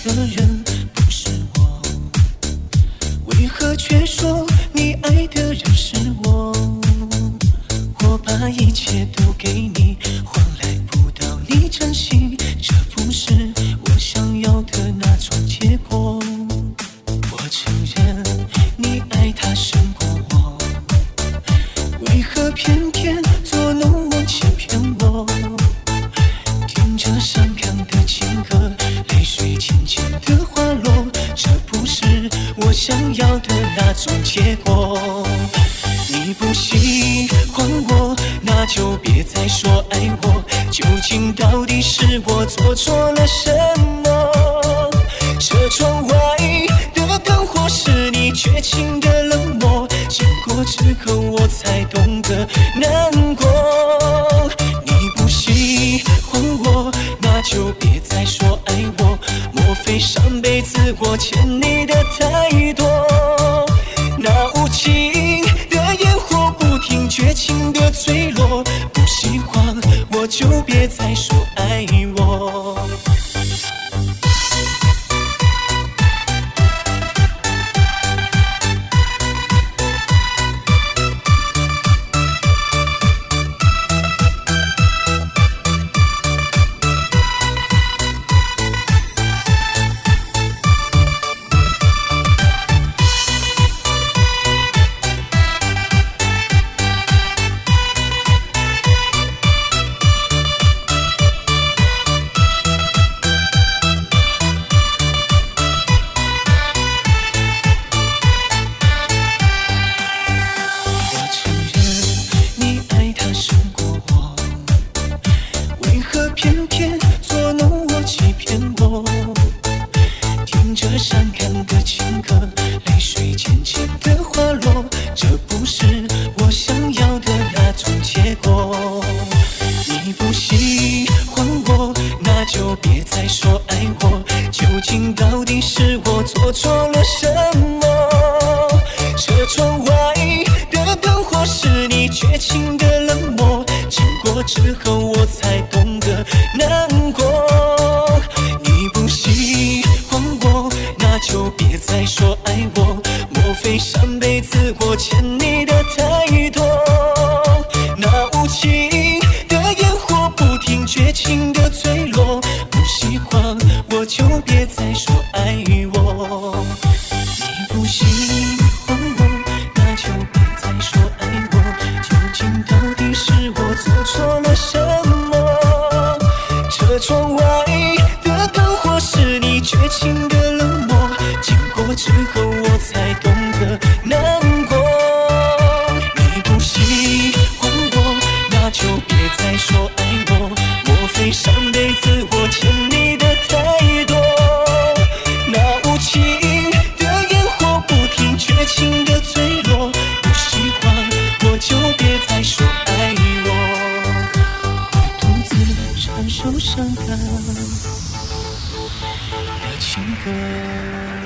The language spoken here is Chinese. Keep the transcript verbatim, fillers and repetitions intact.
的人不是我，为何却说你爱的人是我？我把一切都给你，换来不到你真心，这不是我想要的那种结果。我承认你爱他胜过我，为何偏偏捉弄我欺骗我？听着伤感的情歌，泪水轻轻的滑落，这不是我想要的那种结果。你不喜欢我，那就别再说爱我，究竟到底是我做错了什么？车窗外的灯火是你绝情的冷漠，经过之后我才懂得难过。你不喜欢我，那就别再说爱我，莫非上辈子我欠你的太多？那无情的烟火不停绝情的坠落，不喜欢我就别再说爱我。偏偏捉弄我欺骗我，听着伤感的情歌，泪水渐渐的滑落，这不是我想要的那种结果。你不喜欢我，那就别再说爱我，究竟到底是我做错了什么？车窗外的灯火是你绝情的冷漠，经过之后我才懂得难过。你不喜欢我，那就别再说爱我，莫非上辈子我欠你的太多？那无情的烟火不停绝情的坠落，不喜欢我就别再说爱我。你不喜欢我，那就别再说爱我，究竟到底是我做错了什么？车窗外的灯火是你绝情的冷漠，经过之后我才懂得难过。你不喜欢我，那就别再说爱我，莫非上辈子我欠你的太多？那无情的烟火不停绝情的坠落，不喜欢我就别再说爱我，我独自承受伤感的情歌。